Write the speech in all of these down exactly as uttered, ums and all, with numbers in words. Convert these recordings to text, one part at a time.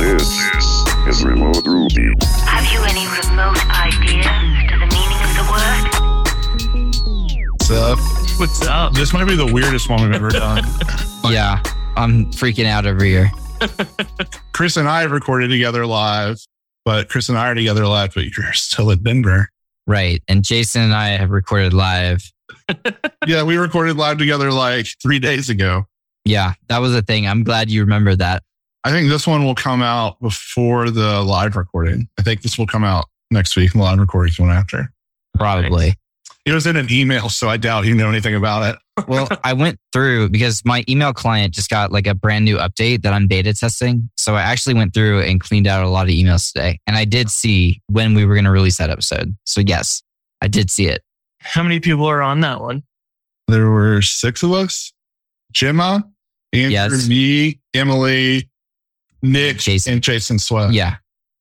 This is Remote Ruby. Have you any remote idea to the meaning of the word? What's up? What's up? This might be the weirdest one we've ever done. Yeah, I'm freaking out over here. Chris and I have recorded together live, but Chris and I are together live, but you're still at Denver. Right. And Jason and I have recorded live. Yeah, we recorded live together like three days ago. Yeah, that was a thing. I'm glad you remembered that. I think this one will come out before the live recording. I think this will come out next week and the live recording's one after. Probably. Nice. It was in an email, so I doubt you know anything about it. Well, I went through because my email client just got like a brand new update that I'm beta testing. So I actually went through and cleaned out a lot of emails today. And I did see when we were going to release that episode. So yes, I did see it. How many people are on that one? There were six of us. Gemma, Andrew, yes. me, Emily, Nick, Jason. and Jason Sweat. Yeah.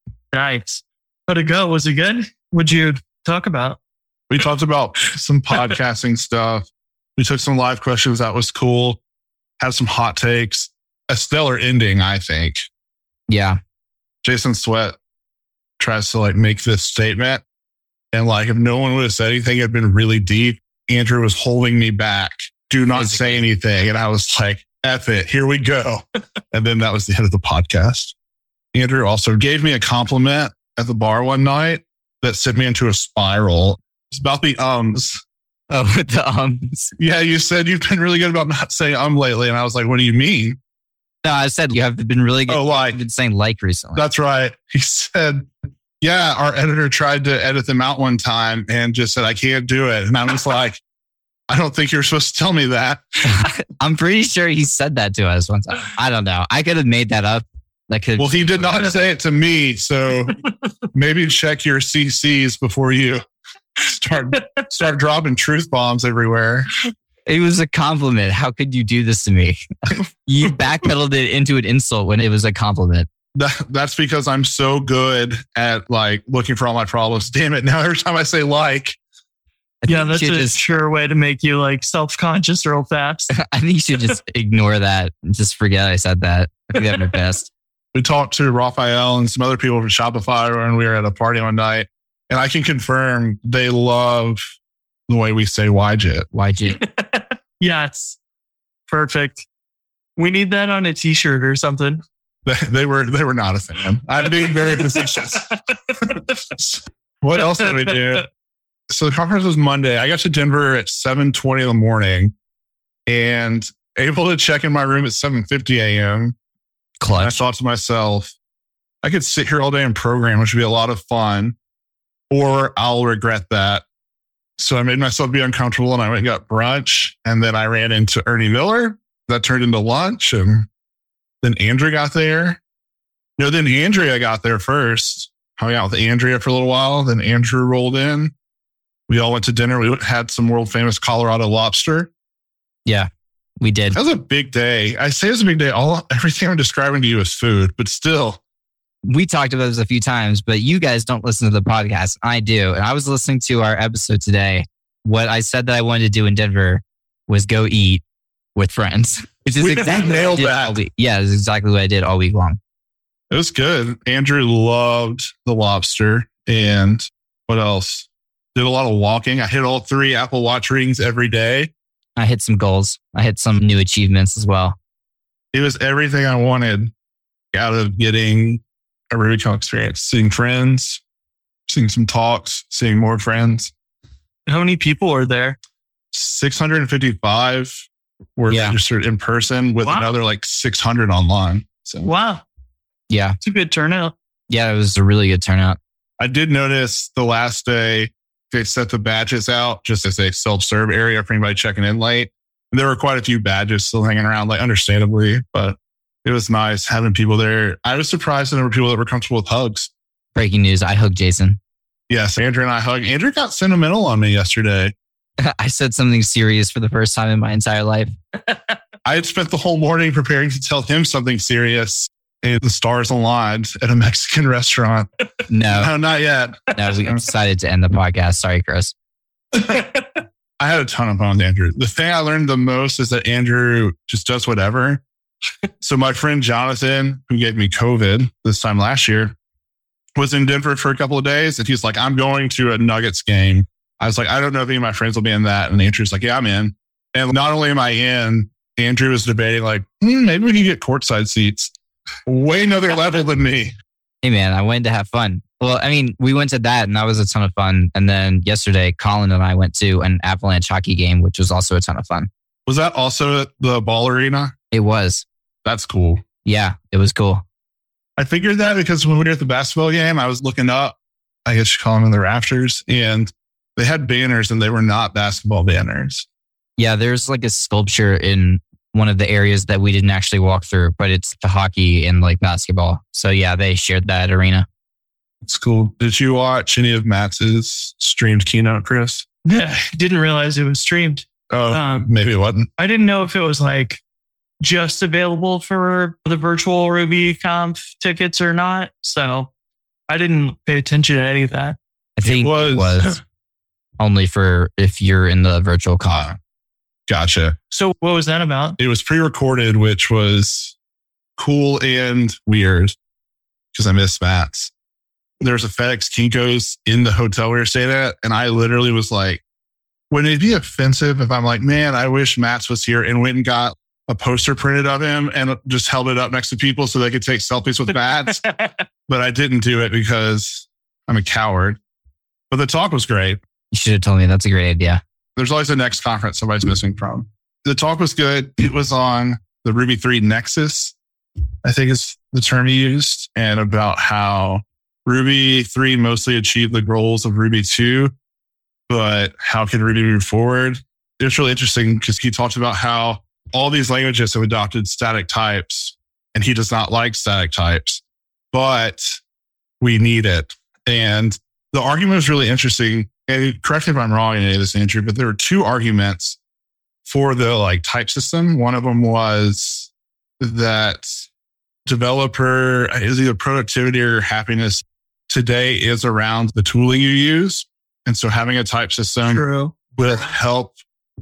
Nice. How'd it go? Was it good? What'd you talk about? We talked about some podcasting stuff. We took some live questions. That was cool. Had some hot takes. A stellar ending, I think. Yeah. Jason Sweat tries to like make this statement. And like, if no one would have said anything, it'd been really deep. Andrew was holding me back. Do not Basically. say anything. And I was like, F it. Here we go. And then that was the end of the podcast. Andrew also gave me a compliment at the bar one night that sent me into a spiral. It's about the ums. Oh, with the ums. Yeah, you said you've been really good about not saying um lately. And I was like, what do you mean? No, I said you have been really good. Oh, like. You've been saying like recently. That's right. He said, yeah, our editor tried to edit them out one time and just said, I can't do it. And I was like, I don't think you're supposed to tell me that. I'm pretty sure he said that to us one time. I don't know. I could have made that up. That could. Well, he did not say it to me. So maybe check your C Cs before you start start dropping truth bombs everywhere. It was a compliment. How could you do this to me? You backpedaled it into an insult when it was a compliment. That, that's because I'm so good at like looking for all my problems. Damn it. Now every time I say like. Yeah, that's a just, sure way to make you like self-conscious real fast. I think you should just ignore that and just forget I said that. I think that'd be best. We talked to Raphael and some other people from Shopify when we were at a party one night. And I can confirm they love the way we say Y J I T. Y J I T. Yes. Perfect. We need that on a t-shirt or something. They, they were they were not a fan. I'm being very facetious. What else did we do? So the conference was Monday. I got to Denver at seven twenty in the morning and able to check in my room at seven fifty a.m. Clutch. And I thought to myself, I could sit here all day and program, which would be a lot of fun, or I'll regret that. So I made myself be uncomfortable and I went and got brunch. And then I ran into Ernie Miller. That turned into lunch. And then Andrea got there. No, then Andrea got there first. Hung out with Andrea for a little while. Then Andrew rolled in. We all went to dinner. We had some world famous Colorado lobster. Yeah, we did. That was a big day. I say it was a big day. All everything I'm describing to you is food, but still. We talked about this a few times, but you guys don't listen to the podcast. I do. And I was listening to our episode today. What I said that I wanted to do in Denver was go eat with friends. Which is we exactly nailed what I did that. all week. Yeah, it's exactly what I did all week long. It was good. Andrew loved the lobster. And what else? Did a lot of walking. I hit all three Apple Watch rings every day. I hit some goals. I hit some new achievements as well. It was everything I wanted out of getting a RubyCon experience. Seeing friends, seeing some talks, seeing more friends. How many people are there? six hundred fifty-five were Yeah. registered in person with Wow. another like six hundred online. So Wow. Yeah. It's a good turnout. Yeah, it was a really good turnout. I did notice the last day they set the badges out just as a self-serve area for anybody checking in late. And there were quite a few badges still hanging around, like understandably, but it was nice having people there. I was surprised that there were people that were comfortable with hugs. Breaking news. I hugged Jason. Yes, Andrew and I hugged. Andrew got sentimental on me yesterday. I said something serious for the first time in my entire life. I had spent the whole morning preparing to tell him something serious. And the stars aligned at a Mexican restaurant. No, No, not yet. no, we decided to end the podcast. Sorry, Chris. I had a ton of fun with Andrew. The thing I learned the most is that Andrew just does whatever. So my friend Jonathan, who gave me COVID this time last year, was in Denver for a couple of days. And he's like, I'm going to a Nuggets game. I was like, I don't know if any of my friends will be in that. And Andrew's like, yeah, I'm in. And not only am I in, Andrew was debating like, hmm, maybe we can get courtside seats. Way another level than me. Hey man, I went to have fun. Well, I mean, we went to that and that was a ton of fun. And then yesterday, Colin and I went to an Avalanche hockey game, which was also a ton of fun. Was that also at the Ball Arena? It was. That's cool. Yeah, it was cool. I figured that because when we were at the basketball game, I was looking up, I guess you call them in the rafters, and they had banners and they were not basketball banners. Yeah, there's like a sculpture in one of the areas that we didn't actually walk through, but it's the hockey and like basketball. So yeah, they shared that arena. It's cool. Did you watch any of Matt's streamed keynote, Chris? Yeah, didn't realize it was streamed. Oh, Um, maybe it wasn't. I didn't know if it was like just available for the virtual RubyConf tickets or not. So I didn't pay attention to any of that. I think It was. it was only for if you're in the virtual con. Ah, gotcha. So what was that about? It was pre-recorded, which was cool and weird because I miss Matt's. There's a FedEx Kinko's in the hotel we were staying at. And I literally was like, would it be offensive if I'm like, man, I wish Matt's was here, and went and got a poster printed of him and just held it up next to people so they could take selfies with Matt's? But I didn't do it because I'm a coward. But the talk was great. You should have told me. That's a great idea. There's always a next conference somebody's missing from. The talk was good. It was on the Ruby three Nexus, I think is the term he used, and about how Ruby three mostly achieved the goals of Ruby two, but how can Ruby move forward? It was really interesting because he talked about how all these languages have adopted static types, and he does not like static types, but we need it. And the argument was really interesting. And correct me if I'm wrong in any of this, Andrew, but there were two arguments for the like type system. One of them was that developer is either productivity or happiness today is around the tooling you use. And so having a type system True. will help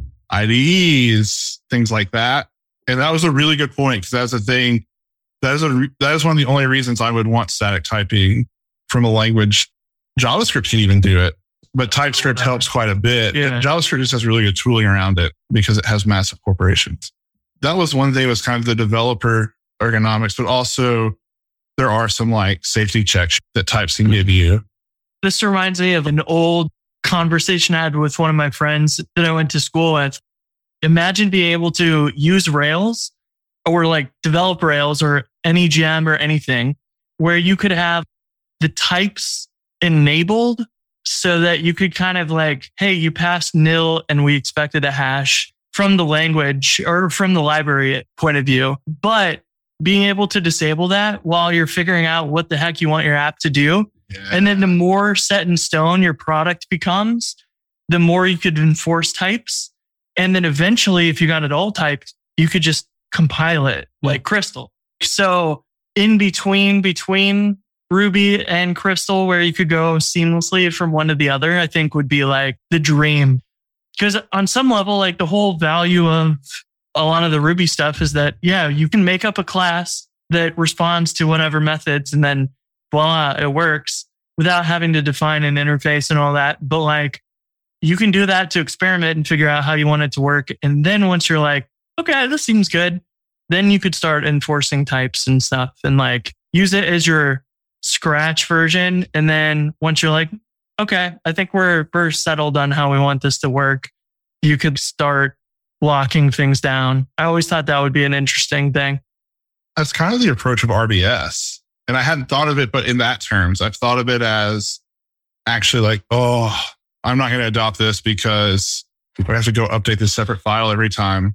I D Es, things like that. And that was a really good point because that's a thing. That is a that is one of the only reasons I would want static typing from a language. JavaScript can even do it, but TypeScript helps quite a bit. Yeah. And JavaScript just has really good tooling around it because it has massive corporations. That was one thing, was kind of the developer ergonomics, but also there are some like safety checks that types can give you. This reminds me of an old conversation I had with one of my friends that I went to school with. Imagine being able to use Rails or like develop Rails or any gem or anything where you could have the types enabled so that you could kind of like, hey, you passed nil and we expected a hash from the language or from the library point of view. But being able to disable that while you're figuring out what the heck you want your app to do. Yeah. And then the more set in stone your product becomes, the more you could enforce types. And then eventually, if you got it all typed, you could just compile it like Crystal. So in between, between Ruby and Crystal, where you could go seamlessly from one to the other, I think would be like the dream. Because on some level, like the whole value of a lot of the Ruby stuff is that, yeah, you can make up a class that responds to whatever methods and then voila, it works without having to define an interface and all that. But like, you can do that to experiment and figure out how you want it to work. And then once you're like, okay, this seems good, then you could start enforcing types and stuff and like use it as your Scratch version. And then once you're like, okay, I think we're, we're settled on how we want this to work, you could start locking things down. I always thought that would be an interesting thing. That's kind of the approach of R B S. And I hadn't thought of it, but in that terms, I've thought of it as actually like, oh, I'm not going to adopt this because I have to go update this separate file every time.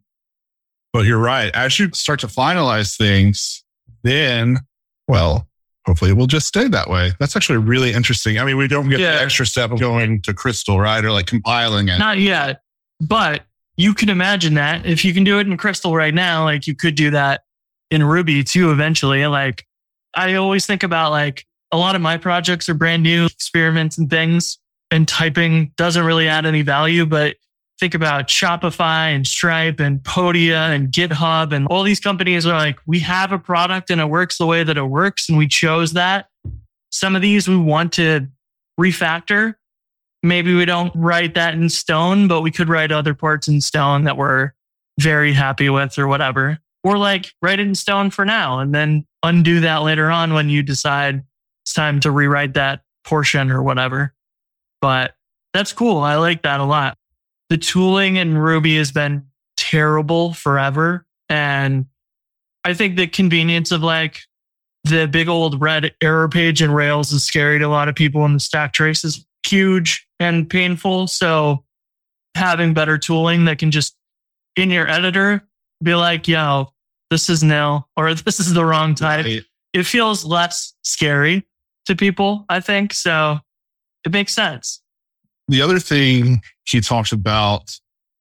But you're right. As you start to finalize things, then, well, hopefully it will just stay that way. That's actually really interesting. I mean, we don't get Yeah. the extra step of going to Crystal, right? Or like compiling it. Not yet, but you can imagine that if you can do it in Crystal right now, like you could do that in Ruby too eventually. Like I always think about like a lot of my projects are brand new experiments and things, and typing doesn't really add any value. But think about Shopify and Stripe and Podia and GitHub and all these companies are like, we have a product and it works the way that it works. And we chose that. Some of these we want to refactor. Maybe we don't write that in stone, but we could write other parts in stone that we're very happy with or whatever. Or like write it in stone for now and then undo that later on when you decide it's time to rewrite that portion or whatever. But that's cool. I like that a lot. The tooling in Ruby has been terrible forever. And I think the convenience of like the big old red error page in Rails is scary to a lot of people, and the stack trace is huge and painful. So having better tooling that can just in your editor be like, yo, this is nil or this is the wrong type. Right. It feels less scary to people, I think. So it makes sense. The other thing he talked about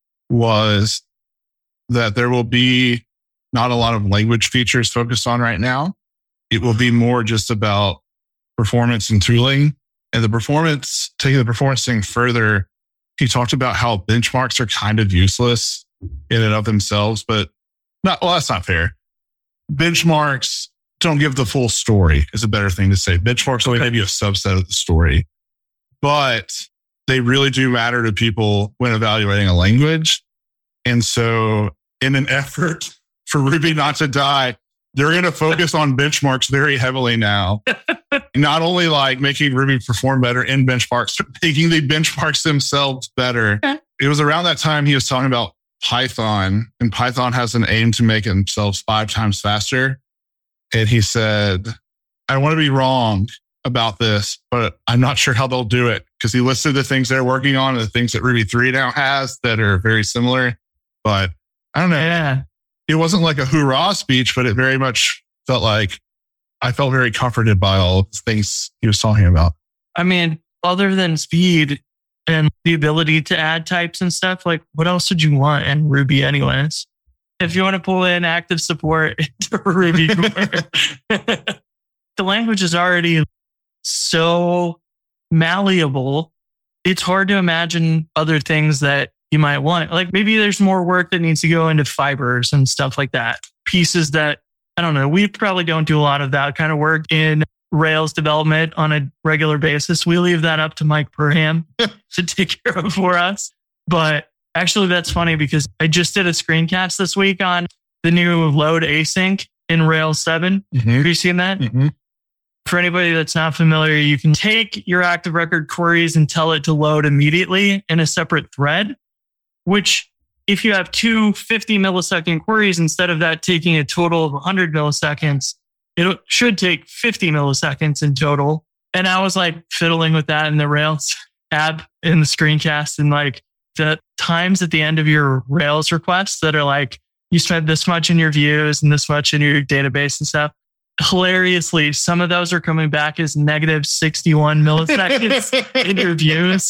was that there will be not a lot of language features focused on right now. It will be more just about performance and tooling. And the performance, taking the performance thing further, he talked about how benchmarks are kind of useless in and of themselves, but not, well, that's not fair. Benchmarks don't give the full story is a better thing to say. Benchmarks only give you a subset of the story, but they really do matter to people when evaluating a language. And so in an effort for Ruby not to die, they're going to focus on benchmarks very heavily now. Not only like making Ruby perform better in benchmarks, but making the benchmarks themselves better. It was around that time he was talking about Python, and Python has an aim to make themselves five times faster. And he said, I want to be wrong about this, but I'm not sure how they'll do it, because he listed the things they're working on and the things that Ruby three now has that are very similar. But I don't know. Yeah. It wasn't like a hoorah speech, but it very much felt like I felt very comforted by all of the things he was talking about. I mean, other than speed and the ability to add types and stuff, like what else would you want in Ruby anyways? If you want to pull in active support into Ruby, the language is already so malleable. It's hard to imagine other things that you might want. Like maybe there's more work that needs to go into fibers and stuff like that. Pieces that, I don't know, we probably don't do a lot of that kind of work in Rails development on a regular basis. We leave that up to Mike Perham to take care of for us. But actually, that's funny because I just did a screencast this week on the new load async in Rails seven. Mm-hmm. Have you seen that? Mm-hmm. For anybody that's not familiar, you can take your active record queries and tell it to load immediately in a separate thread, which if you have two fifty millisecond queries, instead of that taking a total of one hundred milliseconds, it should take fifty milliseconds in total. And I was like fiddling with that in the Rails app in the screencast, and like the times at the end of your Rails requests that are like, you spent this much in your views and this much in your database and stuff. Hilariously, some of those are coming back as negative sixty-one milliseconds in your views.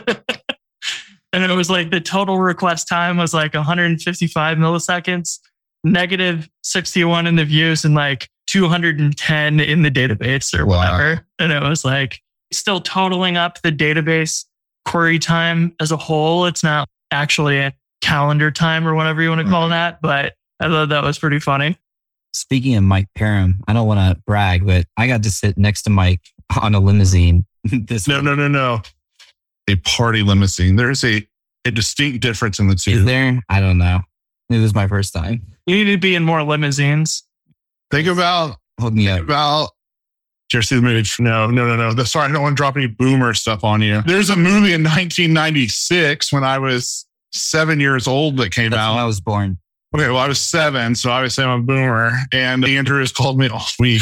And it was like the total request time was like one hundred fifty-five milliseconds, negative sixty-one in the views, and like two hundred ten in the database or whatever. Wow. And it was like still totaling up the database query time as a whole. It's not actually a calendar time or whatever you want to call that, but I thought that was pretty funny. Speaking of Mike Perham, I don't want to brag, but I got to sit next to Mike on a limousine. this No, no, no, no. A party limousine. There's a, a distinct difference in the two. Is there? I don't know. It was my first time. You need to be in more limousines. Think about, Hold me think up. about, did you ever see the movie? No, no, no, no. The, sorry, I don't want to drop any boomer stuff on you. There's a movie in nineteen ninety-six when I was seven years old that came That's out. when I was born. Okay, well, I was seven, so obviously I'm a boomer. And Andrew has called me all week.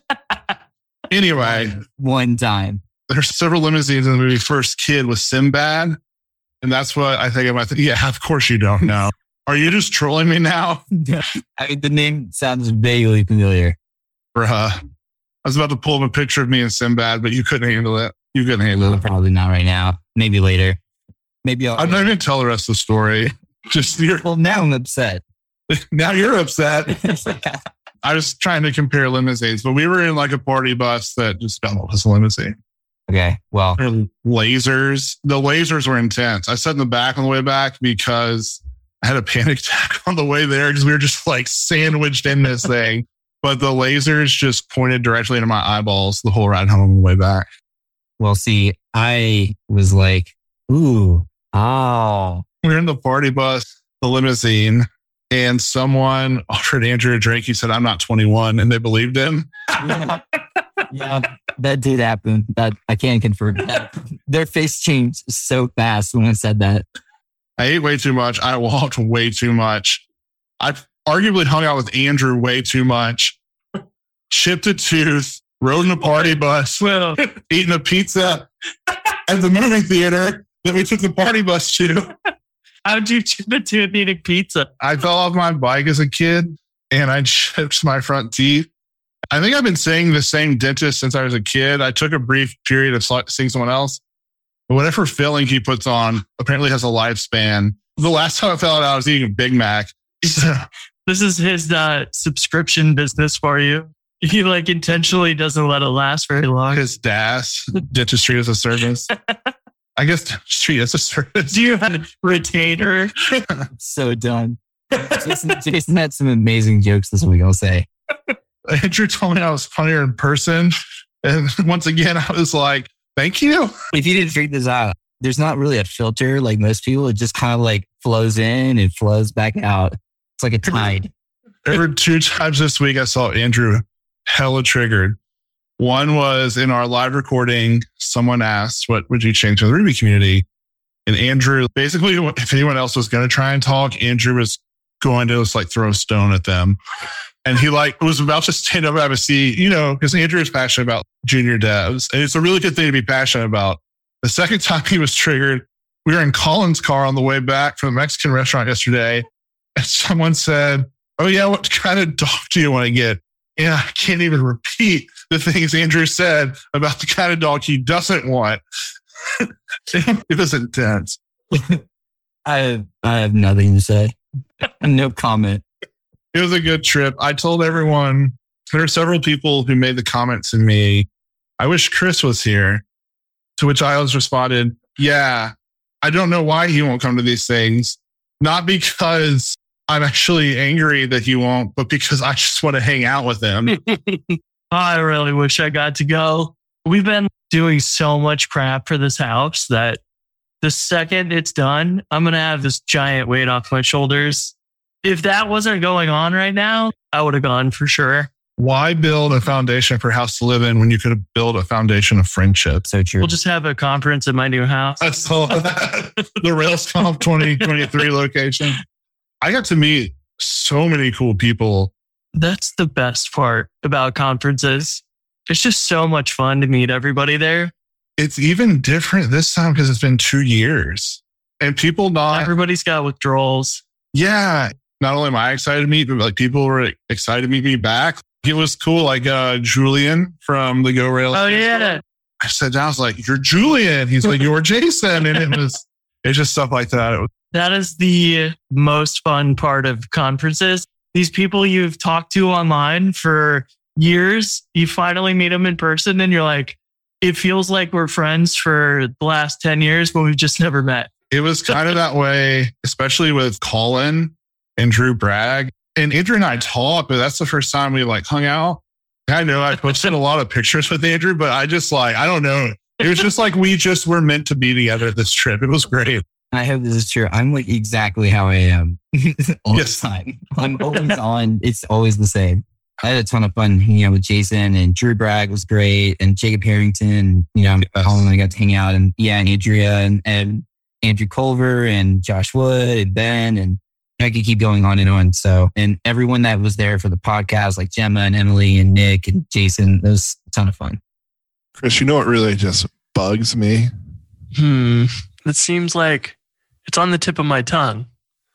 Anyway, One time. there's several limousines in the movie First Kid with Sinbad. And that's what I think about. Yeah, of course you don't know. Are you just trolling me now? I mean, the name sounds vaguely familiar. Bruh. I was about to pull up a picture of me and Sinbad, but you couldn't handle it. You couldn't handle it. Probably not right now. Maybe later. Maybe I'll. I'm not even going to tell the rest of the story. Just you're, Well, now I'm upset. now you're upset. I was trying to compare limousines, but we were in like a party bus that just got all this limousine. Okay. Well, Or lasers. The lasers were intense. I sat in the back on the way back because I had a panic attack on the way there because we were just like sandwiched in this thing. But the lasers just pointed directly into my eyeballs the whole ride home on the way back. well, see, I was like, ooh, oh. We were in the party bus, the limousine, and someone offered Andrew a drink. He said, I'm not twenty-one, and they believed him. Yeah, yeah, that did happen. That I can confirm that. Their face changed so fast when I said that. I ate way too much. I walked way too much. I arguably hung out with Andrew way too much. Chipped a tooth, rode in a party bus, Well, eating a pizza at the movie theater that we took the party bus to. how'd you chip it to eating pizza? I fell off my bike as a kid and I chipped my front teeth. I think I've been seeing the same dentist since I was a kid. I took a brief period of sli- seeing someone else. But whatever filling he puts on apparently has a lifespan. The last time I fell out, I was eating a Big Mac. So, This is his uh, subscription business for you. He like intentionally doesn't let it last very long. his D A S, dentistry as a service. I guess dentistry as a service. Do you have a retainer? So done. Jason, Jason had some amazing jokes this week, I'll say. Andrew told me I was funnier in person. And once again, I was like, thank you. If you didn't figure this out, there's not really a filter like most people. It just kind of like flows in and flows back out. It's like a tide. There were two times this week I saw Andrew hella triggered. One was in our live recording, someone asked, what would you change to the Ruby community? And Andrew, basically, if anyone else was going to try and talk, Andrew was going to just like throw a stone at them. And he like was about to stand up and have a seat, you know, because Andrew is passionate about junior devs. And it's a really good thing to be passionate about. The second time he was triggered, we were in Colin's car on the way back from the Mexican restaurant yesterday. And someone said, oh yeah, what kind of dog do you want to get? Yeah, I can't even repeat the things Andrew said about the kind of dog he doesn't want. It was intense. I have, I have nothing to say. No comment. It was a good trip. I told everyone, there are several people who made the comment to me, I wish Chris was here. To which I always responded, yeah, I don't know why he won't come to these things. Not because I'm actually angry that he won't, but because I just want to hang out with him. I really wish I got to go. We've been doing so much crap for this house that the second it's done, I'm going to have this giant weight off my shoulders. If that wasn't going on right now, I would have gone for sure. Why build a foundation for a house to live in when you could have built a foundation of friendship? So true. We'll just have a conference at my new house. I saw that. The RailsConf twenty twenty-three location. I got to meet so many cool people. That's the best part about conferences. It's just so much fun to meet everybody there. It's even different this time because it's been two years. And people not... Everybody's got withdrawals. Yeah. Not only am I excited to meet, but like people were excited to meet me back. It was cool. Like uh, Julian from the Go Rails. Oh, yeah. I sat down. I was like, you're Julian. He's like, you're Jason. And it was, it's just stuff like that. It was, That is the most fun part of conferences. These people you've talked to online for years, you finally meet them in person and you're like, it feels like we're friends for the last ten years, but we've just never met. it was kind of that way, especially with Colin and Drew Bragg. And Andrew and I talked, but that's the first time we like hung out. I know I posted a lot of pictures with Andrew, but I just like, I don't know. It was just like we just were meant to be together this trip. It was great. I hope this is true. I'm like exactly how I am all Yes. the time. I'm always on. It's always the same. I had a ton of fun hanging out with Jason, and Drew Bragg was great, and Jacob Harrington. You know, Yes. Colin and I got to hang out, and yeah, and Andrea and, and Andrew Culver and Josh Wood and Ben, and I could keep going on and on. So, and everyone that was there for the podcast, like Gemma and Emily and Nick and Jason, it was a ton of fun. Chris, you know what really just bugs me? Hmm. It seems like it's on the tip of my tongue.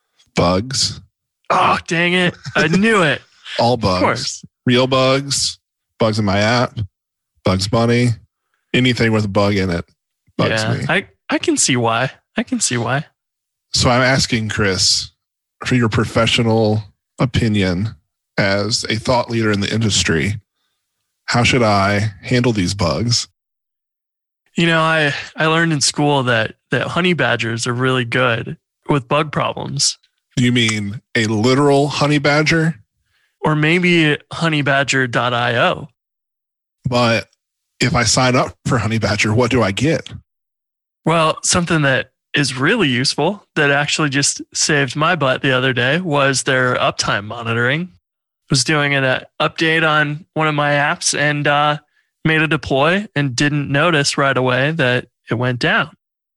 Bugs. Oh, dang it. I knew it. All Of bugs. course. Real bugs. Bugs in my app. Bugs Bunny. Anything with a bug in it bugs yeah, me. I, I can see why. I can see why. So I'm asking Chris for your professional opinion as a thought leader in the industry. How should I handle these bugs? You know, I, I learned in school that, that honey badgers are really good with bug problems. Do you mean a literal honey badger? Or maybe honey badger dot io. But if I sign up for Honey Badger, what do I get? Well, something that is really useful that actually just saved my butt the other day was their uptime monitoring. Was doing an uh, update on one of my apps and uh, made a deploy and didn't notice right away that it went down.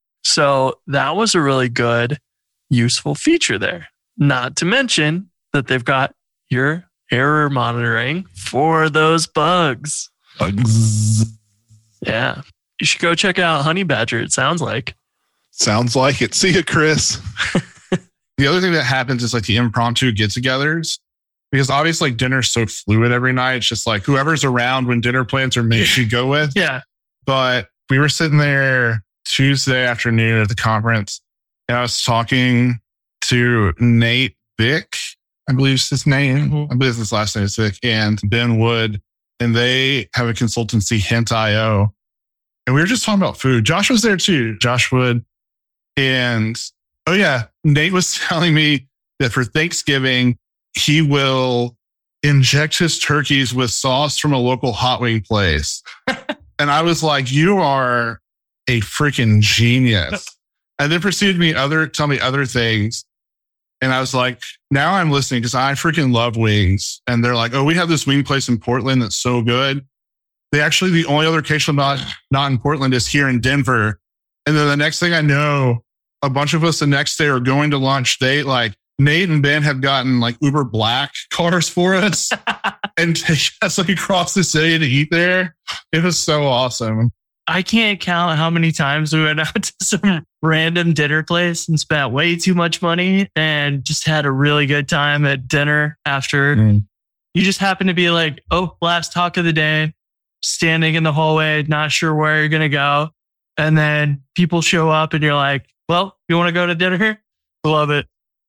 So that was a really good, useful feature there. Not to mention that they've got your error monitoring for those bugs. Bugs. Yeah. You should go check out Honey Badger, it sounds like. Sounds like it. See you, Chris. The other thing that happens is like the impromptu get-togethers. Because obviously like dinner's so fluid every night. It's just like whoever's around when dinner plans are made, you go with. Yeah. But we were sitting there Tuesday afternoon at the conference and I was talking to Nate Vick, I believe is his name. Mm-hmm. I believe his last name is Vick, and Ben Wood. And they have a consultancy, Hint dot io. And we were just talking about food. Josh was there too, Josh Wood. And oh yeah, Nate was telling me that for Thanksgiving, he will inject his turkeys with sauce from a local hot wing place. And I was like, you are a freaking genius. And then proceeded to me other, tell me other things. And I was like, now I'm listening because I freaking love wings. And they're like, oh, we have this wing place in Portland that's so good. They actually, the only other location not, not in Portland is here in Denver. And then the next thing I know, a bunch of us the next day are going to lunch. They like, Nate and Ben have gotten like Uber Black cars for us and take us like across the city to eat there. It was so awesome. I can't count how many times we went out to some random dinner place and spent way too much money and just had a really good time at dinner after. Mm. You just happen to be like, oh, last talk of the day, standing in the hallway, not sure where you're going to go. And then people show up and you're like, well, you want to go to dinner? Love it.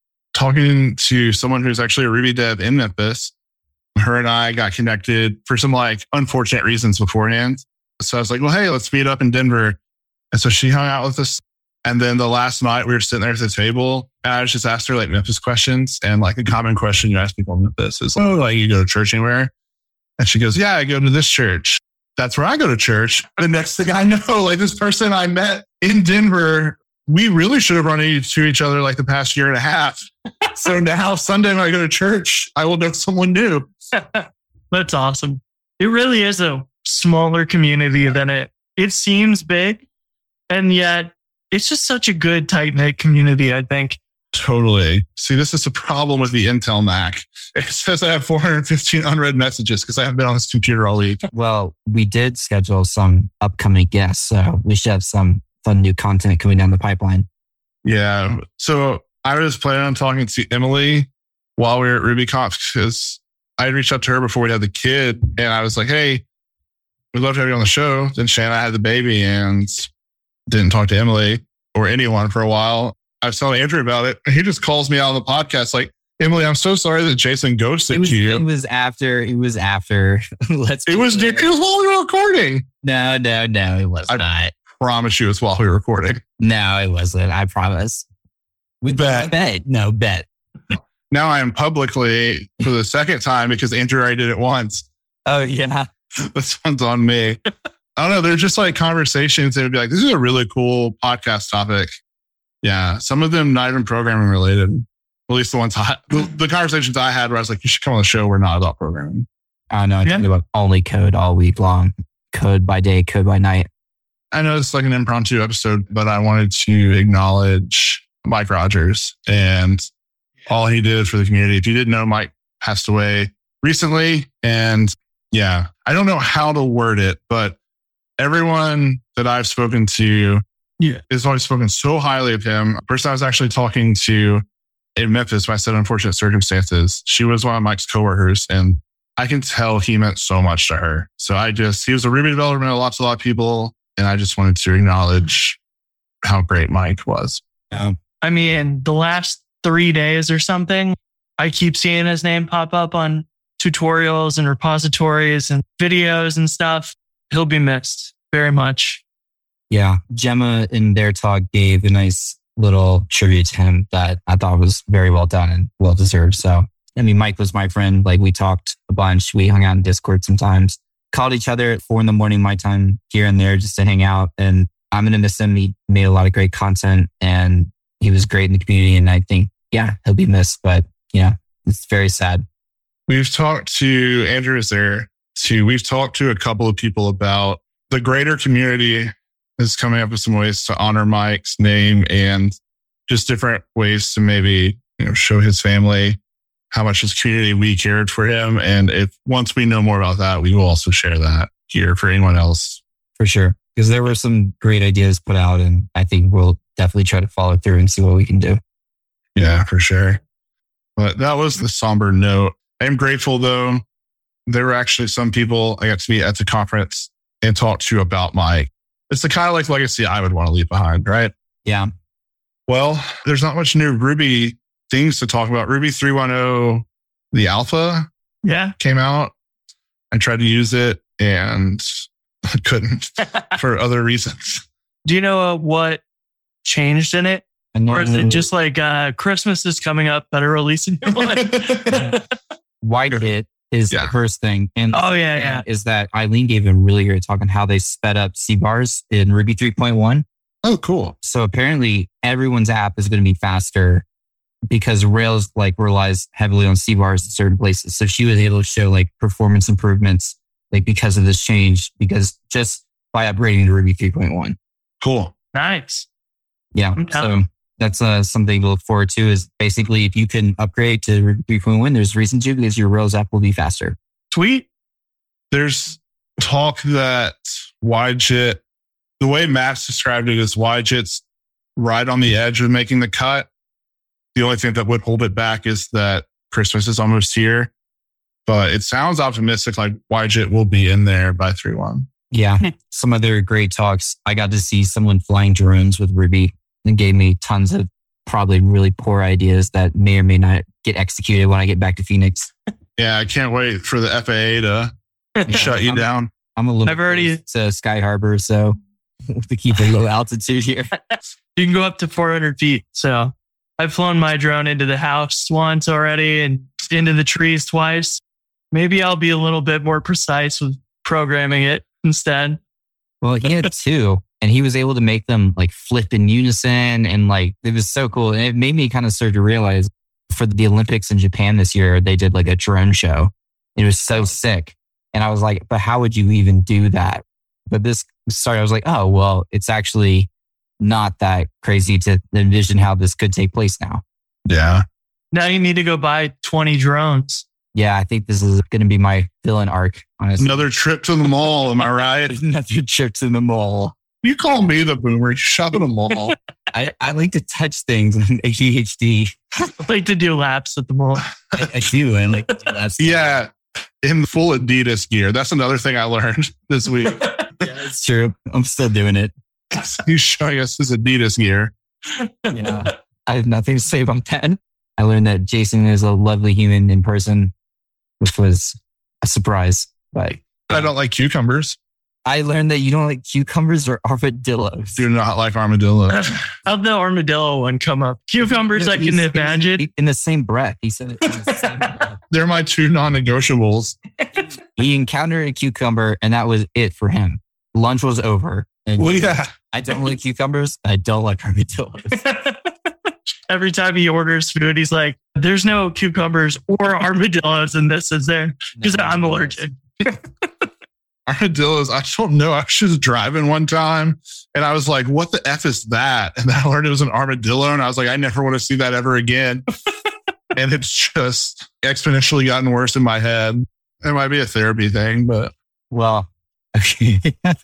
Talking to someone who's actually a Ruby dev in Memphis, her and I got connected for some like unfortunate reasons beforehand. So I was like, well, hey, let's meet up in Denver. And so she hung out with us. And then the last night we were sitting there at the table and I just asked her like Memphis questions. And like a common question you ask people in Memphis is, oh, like you go to church anywhere? And she goes, yeah, I go to this church. That's where I go to church. The next thing I know, like this person I met in Denver, we really should have run into each other like the past year and a half. So now Sunday when I go to church, I will know someone new. That's awesome. It really is a smaller community than it it seems big. And yet it's just such a good tight-knit community, I think. Totally. See, this is the problem with the Intel Mac. It says I have four hundred fifteen unread messages because I haven't been on this computer all week. Well, we did schedule some upcoming guests, so we should have some fun new content coming down the pipeline. Yeah. So I was planning on talking to Emily while we were at RubyConf because I had reached out to her before we had the kid. And I was like, hey, we'd love to have you on the show. Then Shanna had the baby and didn't talk to Emily or anyone for a while. I was telling Andrew about it. He just calls me out on the podcast like, Emily, I'm so sorry that Jason ghosted it was, you. It was after. It was after. Let's. It was. It was while we were recording. No, no, no. It was I not. Promise you, it's while we were recording. No, it wasn't. I promise. We bet. Bet. No, bet. Now I am publicly for the second time because Andrew already did it once. Oh yeah, this one's on me. I don't know. They're just like conversations that would be like, this is a really cool podcast topic. Yeah, some of them not even programming related. At least the ones I, the, the conversations I had where I was like, you should come on the show. We're not about programming. I don't know. I think about only code all week long. Code by day, code by night. I know it's like an impromptu episode, but I wanted to acknowledge Mike Rogers and all he did for the community. If you didn't know, Mike passed away recently. And yeah, I don't know how to word it, but everyone that I've spoken to yeah. has always spoken so highly of him. The person I was actually talking to in Memphis, when I said unfortunate circumstances, she was one of Mike's coworkers, and I can tell he meant so much to her. So I just, he was a Ruby developer, met lots of a lot of people, and I just wanted to acknowledge how great Mike was. Yeah. I mean, the last three days or something, I keep seeing his name pop up on tutorials and repositories and videos and stuff. He'll be missed very much. Yeah. Gemma in their talk gave a nice little tribute to him that I thought was very well done and well deserved. So, I mean, Mike was my friend. Like we talked a bunch. We hung out in Discord sometimes, called each other at four in the morning, my time here and there just to hang out. And I'm going to miss him. He made a lot of great content and he was great in the community. And I think, yeah, he'll be missed, but yeah, it's very sad. We've talked to Andrew is there too. We've talked to a couple of people about the greater community is coming up with some ways to honor Mike's name and just different ways to maybe, you know, show his family how much his community we cared for him. And if once we know more about that, we will also share that here for anyone else. For sure. Because there were some great ideas put out and I think we'll definitely try to follow through and see what we can do. Yeah, for sure. But that was the somber note. I am grateful though. There were actually some people I got to meet at the conference and talk to about Mike. It's the kind of like legacy I would want to leave behind, right? Yeah. Well, there's not much new Ruby things to talk about. Ruby three point oh, the alpha Yeah. came out. I tried to use it and I couldn't for other reasons. Do you know uh, what changed in it? Or is it just like uh, Christmas is coming up, better release a new one? White hit is Yeah. the first thing. And Oh, yeah, yeah. is that Eileen gave a really great talk on how they sped up C bars in Ruby three point one. Oh, cool. So apparently everyone's app is going to be faster because Rails like relies heavily on C bars in certain places. So she was able to show like performance improvements like because of this change, because just by upgrading to Ruby three point one. Cool. Nice. Yeah. I'm So down. that's uh, something to look forward to is basically if you can upgrade to Ruby three point one, there's reason to because your Rails app will be faster. Sweet. There's talk that Widget, the way Matt's described it is Widget's right on the edge of making the cut. The only thing that would hold it back is that Christmas is almost here. But it sounds optimistic, like Widget will be in there by three point one. Yeah. Some other great talks. I got to see someone flying drones with Ruby and gave me tons of probably really poor ideas that may or may not get executed when I get back to Phoenix. Yeah, I can't wait for the F A A to shut you I'm- down. I'm a little I've already- close to Sky Harbor, so to keep a low altitude here. You can go up to four hundred feet. So I've flown my drone into the house once already and into the trees twice. Maybe I'll be a little bit more precise with programming it instead. Well, he had two, and he was able to make them like flip in unison, and like it was so cool. And it made me kind of start to realize for the Olympics in Japan this year, they did like a drone show. It was so sick, and I was like, "But how would you even do that?" But this started. I was like, "Oh, well, it's actually not that crazy to envision how this could take place now." Yeah. Now you need to go buy twenty drones. Yeah, I think this is going to be my villain arc. Honestly, Another trip to the mall. Am I right? another trip to the mall. You call me the boomer. You shop at a mall. I, I like to touch things in A D H D. I like to do laps at the mall. I, I do. I like to do that. Yeah. In full Adidas gear. That's another thing I learned this week. Yeah, it's true. I'm still doing it. He's showing us his Adidas gear. Yeah. I have nothing to say about that. I learned that Jason is a lovely human in person, which was a surprise. But I don't like cucumbers. I learned that you don't like cucumbers or armadillos. Do not like armadillos. How'd the armadillo one come up? Cucumbers, I can imagine. In the same breath. He said it in the same breath. They're my two non-negotiables. He encountered a cucumber and that was it for him. Lunch was over. And Well, yeah. I don't like cucumbers. I don't like armadillos. Every time he orders food, he's like, there's no cucumbers or armadillos in this, is there? Because I'm allergic. Armadillos, I don't know. I was just driving one time and I was like, what the F is that? And I learned it was an armadillo. And I was like, I never want to see that ever again. And it's just exponentially gotten worse in my head. It might be a therapy thing, but Well, okay.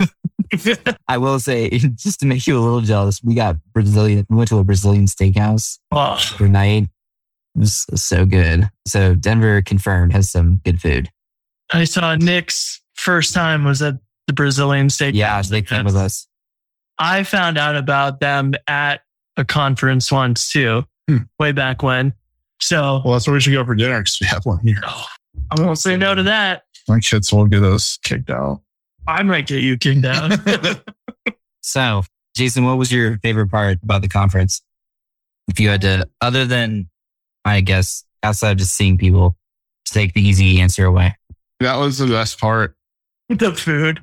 I will say, just to make you a little jealous, we got Brazilian, we went to a Brazilian steakhouse Oh, for night. It was so good. So Denver confirmed has some good food. I saw Nick's first time was at the Brazilian steak. Yeah, they came with us. I found out about them at a conference once too, Hmm. way back when. So well, that's where we should go for dinner because we have one here. I won't say no to that. My kids will get us kicked out. I might get you kicked out. So, Jason, what was your favorite part about the conference? If you had to, other than, I guess, outside of just seeing people, take the easy answer away. That was the best part. The food.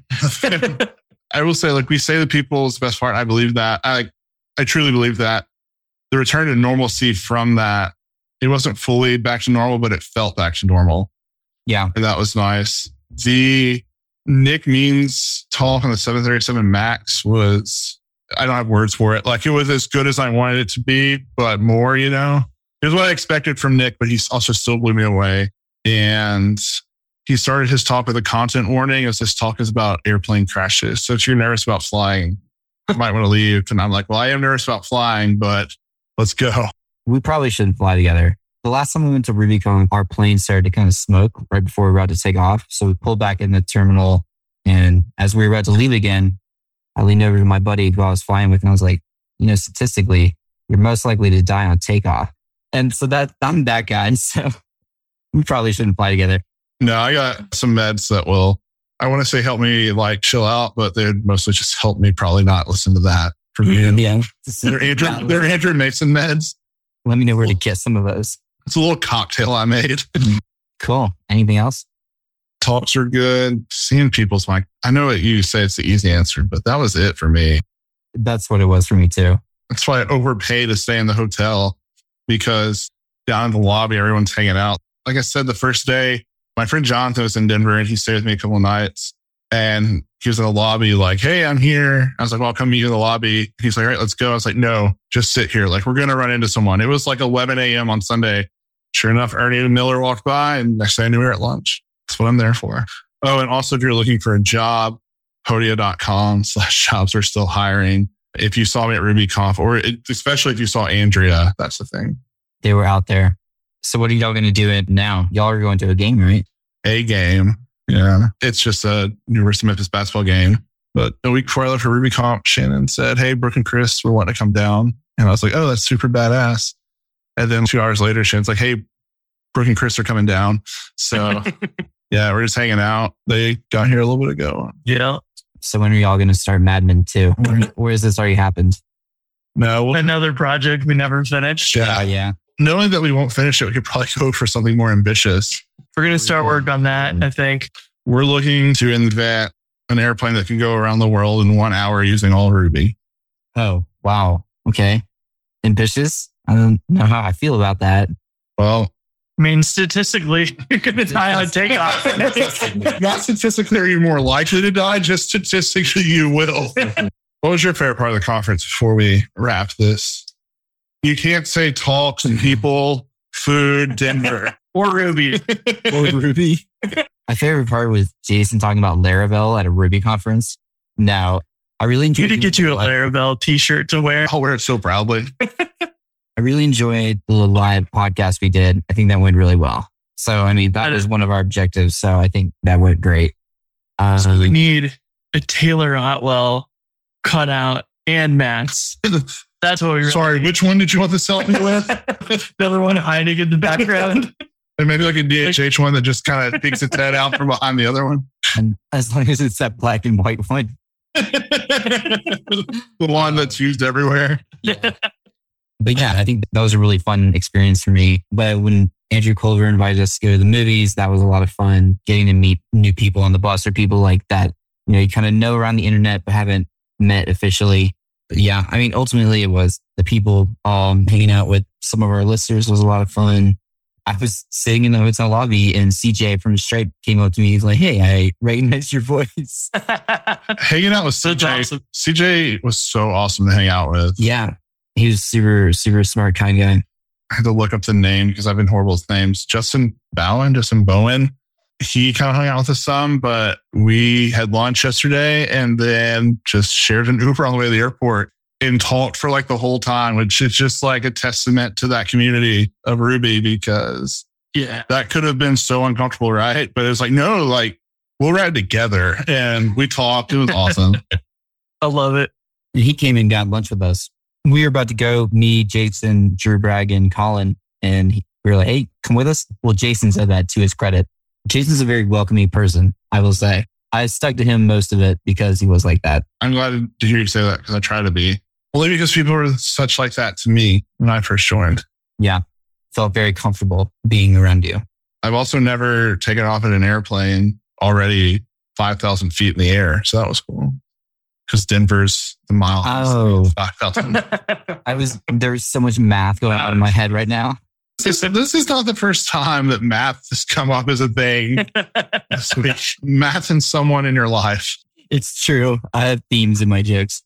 I will say, like we say, the people is the best part. I believe that. I I truly believe that. The return to normalcy from that, it wasn't fully back to normal, but it felt back to normal. Yeah. And that was nice. The Nick Means talk on the seven thirty-seven MAX was, I don't have words for it. Like it was as good as I wanted it to be, but more, you know, it was what I expected from Nick, but he also still blew me away. And he started his talk with a content warning as this talk is about airplane crashes. So if you're nervous about flying, you might want to leave. And I'm like, well, I am nervous about flying, but let's go. We probably shouldn't fly together. The last time we went to RubyCon, our plane started to kind of smoke right before we were about to take off. So we pulled back in the terminal. And as we were about to leave again, I leaned over to my buddy who I was flying with and I was like, you know, statistically, you're most likely to die on takeoff. And so that I'm that guy. And so we probably shouldn't fly together. No, I got some meds that will, I want to say help me like chill out, but they'd mostly just help me probably not listen to that for me. Yeah. They're Andrew, they're Andrew Mason meds. Let me know where to get some of those. It's a little cocktail I made. Cool. Anything else? Talks are good. Seeing people's like, I know what you say it's the easy answer, but that was it for me. That's what it was for me too. That's why I overpaid to stay in the hotel because down in the lobby, everyone's hanging out. Like I said, the first day, my friend Jonathan was in Denver and he stayed with me a couple of nights and he was in the lobby like, hey, I'm here. I was like, well, I'll come meet you in the lobby. He's like, all right, let's go. I was like, no, just sit here. Like, we're going to run into someone. It was like eleven a.m. on Sunday. Sure enough, Ernie Miller walked by and next thing I knew we were at lunch. That's what I'm there for. Oh, and also if you're looking for a job, podia.com slash jobs are still hiring. If you saw me at RubyConf or especially if you saw Andrea, that's the thing. They were out there. So what are y'all going to do it now? Y'all are going to a game, right? A game. Yeah. It's just a University of Memphis basketball game. But a week before I left for RubyConf, Shannon said, hey, Brooke and Chris were wanting to come down. And I was like, oh, that's super badass. And then two hours later, Shannon's like, hey, Brooke and Chris are coming down. So yeah, we're just hanging out. They got here a little bit ago. Yeah. So when are y'all going to start Mad Men two? Or, or has this already happened? No. We'll, Another project we never finished. yeah. Oh, yeah. Knowing that we won't finish it, we could probably go for something more ambitious. We're going to start work on that, I think. We're looking to invent an airplane that can go around the world in one hour using all Ruby. Oh, wow. Okay. Ambitious? I don't know how I feel about that. Well, I mean, statistically, you're going to die on takeoff. not statistically are you more likely to die, just statistically you will. What was your favorite part of the conference before we wrap this? You can't say talks and people, food, Denver. Or Ruby. Or Ruby. My favorite part was Jason talking about Laravel at a Ruby conference. Now, I really You enjoyed need to get you a Laravel t-shirt to wear. I'll wear it so proudly. I really enjoyed the little live podcast we did. I think that went really well. So, I mean, that was one of our objectives. So I think that went great. Uh, So we need a Taylor Otwell cutout and mats. That's what we really Sorry, need. which one did you want to sell me with? The other one hiding in the background. And maybe like a D H H one that just kind of peeks its head out from behind the other one. and as long as it's that black and white one. The one that's used everywhere. But yeah, I think that was a really fun experience for me. But when Andrew Culver invited us to go to the movies, that was a lot of fun. Getting to meet new people on the bus or people like that, you know, you kind of know around the internet, but haven't met officially. But yeah, I mean, ultimately it was the people um, hanging out with some of our listeners was a lot of fun. I was sitting in the hotel lobby and C J from Stripe came up to me. He's like, hey, I recognize your voice. Hanging out with C J. That's awesome. C J was so awesome to hang out with. Yeah. He was super, super smart, kind guy. I had to look up the name because I've been horrible with names. Justin Bowen, Justin Bowen. He kind of hung out with us some, but we had lunch yesterday and then just shared an Uber on the way to the airport and talked for like the whole time, which is just like a testament to that community of Ruby because Yeah. that could have been so uncomfortable, right? But it was like, no, like we'll ride together and we talked. It was awesome. I love it. And he came and got lunch with us. We were about to go, me, Jason, Drew Bragg, and Colin. And he, we were like, hey, come with us. Well, Jason said that to his credit. Jason's a very welcoming person, I will say. I stuck to him most of it because he was like that. I'm glad to hear you say that because I try to be. Only because people were such like that to me when I first joined. Yeah. Felt very comfortable being around you. I've also never taken off in an airplane already five thousand feet in the air. So that was cool. Because Denver's the mile. Oh. five thousand. I was, there's so much math going on in my head right now. This, this is not the first time that math has come up as a thing this week. Math and someone in your life. It's true. I have themes in my jokes.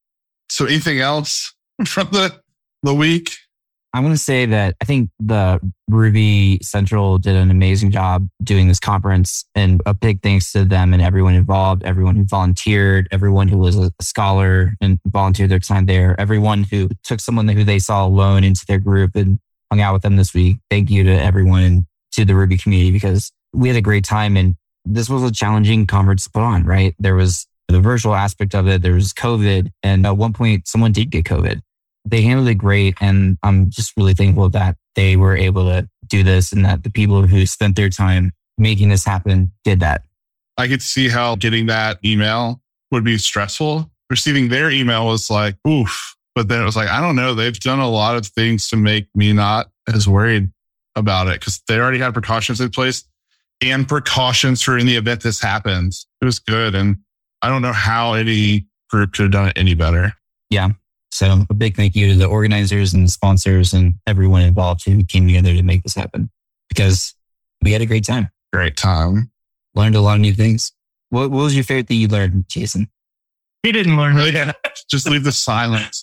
So anything else from the, the week? I want to say that I think the Ruby Central did an amazing job doing this conference, and a big thanks to them and everyone involved, everyone who volunteered, everyone who was a scholar and volunteered their time there, everyone who took someone who they saw alone into their group and hung out with them this week. Thank you to everyone and to the Ruby community, because we had a great time, and this was a challenging conference to put on, right? There was the virtual aspect of it. There was COVID, and at one point someone did get COVID. They handled it great, and I'm just really thankful that they were able to do this and that the people who spent their time making this happen did that. I could see how getting that email would be stressful. Receiving their email was like, oof. But then it was like, I don't know. They've done a lot of things to make me not as worried about it because they already had precautions in place and precautions for in the event this happens. It was good. And I don't know how any group could have done it any better. Yeah. So a big thank you to the organizers and sponsors and everyone involved who came together to make this happen, because we had a great time. Great time. Learned a lot of new things. What, what was your favorite thing you learned, Jason? He didn't learn. Really? Just leave the silence.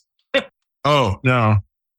Oh, no.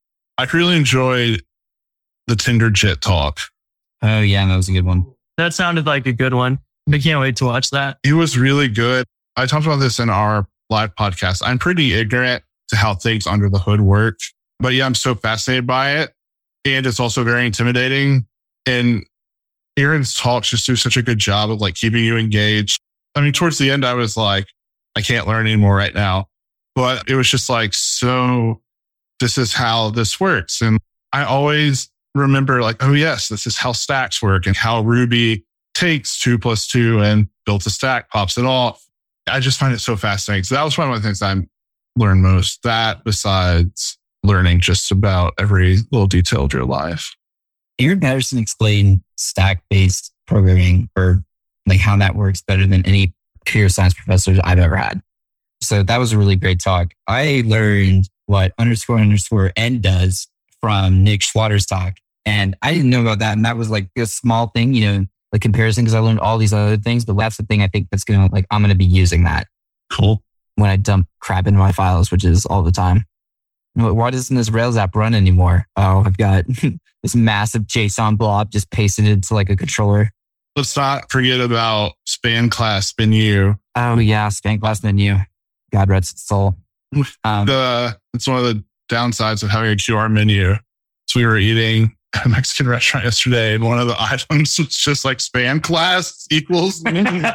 I really enjoyed the Tinder Jit talk. Oh, yeah, that was a good one. That sounded like a good one. I can't wait to watch that. It was really good. I talked about this in our live podcast. I'm pretty ignorant to how things under the hood work. But yeah, I'm so fascinated by it. And it's also very intimidating. And Aaron's talks just do such a good job of like keeping you engaged. I mean, towards the end, I was like, I can't learn anymore right now. But it was just like, so this is how this works. And I always remember like, oh yes, this is how stacks work and how Ruby takes two plus two and builds a stack, pops it off. I just find it so fascinating. So that was one of the things I learned most. That besides learning just about every little detail of your life. Aaron Patterson explained stack-based programming, or like how that works better than any computer science professors I've ever had. So that was a really great talk. I learned what underscore underscore n does from Nick Schwader's talk. And I didn't know about that. And that was like a small thing, you know, the comparison, because I learned all these other things. But that's the thing I think that's going to like, I'm going to be using that. Cool. When I dump crap into my files, which is all the time. Why doesn't this Rails app run anymore? Oh, I've got this massive JSON blob just pasted into like a controller. Let's not forget about span class menu. Oh yeah, span class menu. God rest its soul. Um, the it's one of the downsides of having a Q R menu. So we were eating at a Mexican restaurant yesterday, and one of the items was just like span class equals.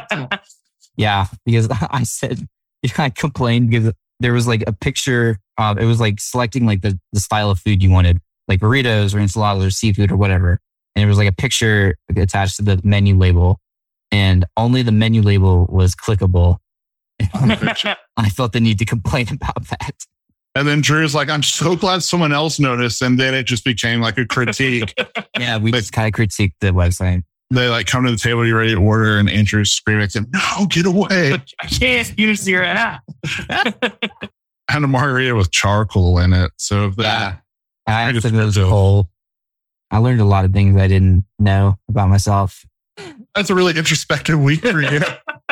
Yeah, because I said I complained because there was like a picture. Uh, it was like selecting like the, the style of food you wanted, like burritos or enchiladas or seafood or whatever. And it was like a picture attached to the menu label, and only the menu label was clickable. I felt the need to complain about that. And then Drew's like, I'm so glad someone else noticed. And then it just became like a critique. Yeah, we just kind of critiqued the website. They like come to the table, you're ready to order, and Andrew's screaming at them, no, get away. I can't use your app. I had a margarita with charcoal in it. So that, yeah, I, I I just it was do. cool. I learned a lot of things I didn't know about myself. That's a really introspective week for you.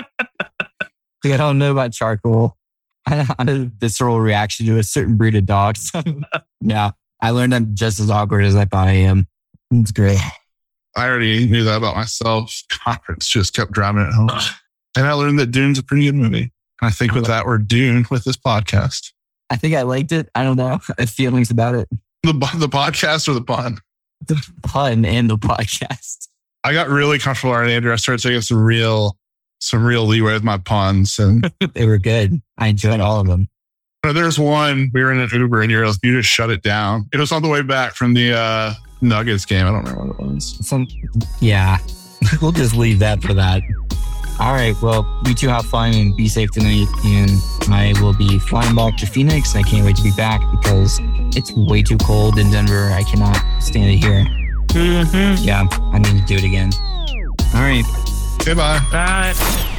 Like, I don't know about charcoal. I had a visceral reaction to a certain breed of dogs. Yeah, I learned I'm just as awkward as I thought I am. It's great. I already knew that about myself. Conference just kept driving it home. And I learned that Dune's a pretty good movie. I think with that, we're Dune with this podcast. I think I liked it. I don't know. I have feelings about it. The the podcast or the pun? The pun and the podcast. I got really comfortable already, Andrew. I started taking some real, some real leeway with my puns, and they were good. I enjoyed all of them. There's one. We were in an Uber, and you you just shut it down. It was on the way back from the uh, Nuggets game. I don't remember what it was. Some, yeah, we'll just leave that for that. All right. Well, you two have fun and be safe tonight. And I will be flying back to Phoenix. I can't wait to be back because it's way too cold in Denver. I cannot stand it here. Mm-hmm. Yeah, I need to do it again. All right. Okay, bye. Bye.